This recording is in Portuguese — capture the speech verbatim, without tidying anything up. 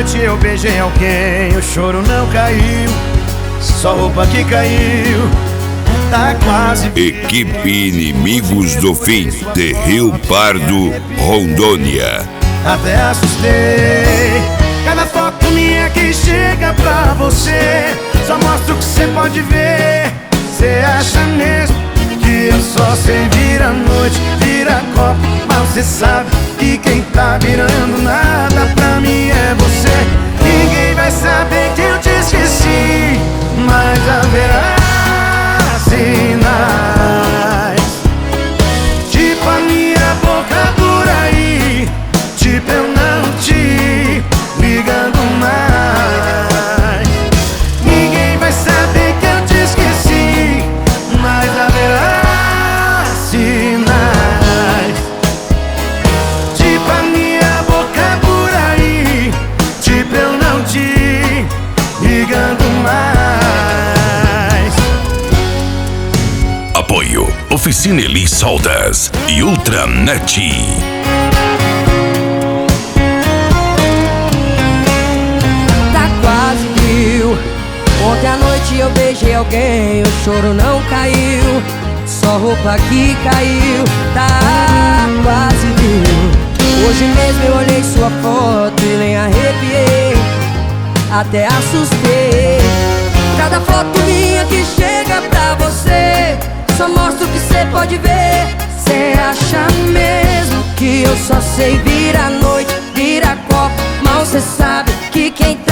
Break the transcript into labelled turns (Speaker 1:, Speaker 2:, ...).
Speaker 1: noite eu beijei alguém, o choro não caiu, só roupa que caiu, tá quase.
Speaker 2: Equipe Inimigos do Fim, de Rio Pardo, Rondônia.
Speaker 1: Até assustei. Cada foto minha que chega pra você só mostra o que cê pode ver. Cê acha mesmo que eu só sei virar noite, virar copo, mas cê sabe que quem tá virando nada pra mim é você. Ninguém vai saber que eu te esqueci, mas haverá sinais, tipo a minha boca por aí, tipo eu não te ligando mais. Ninguém vai saber que eu te esqueci, mas haverá sinais, tipo a minha boca por aí, tipo eu não te ligando mais.
Speaker 2: Apoio Oficina Eli Soldas e Ultranet.
Speaker 3: Ontem à noite eu beijei alguém, o choro não caiu, só roupa que caiu, tá quase viu. Hoje mesmo eu olhei sua foto e nem arrepiei, até assustei. Cada foto minha que chega pra você só mostra o que cê pode ver. Cê acha mesmo que eu só sei virar noite, virar copo, mal cê sabe que quem tá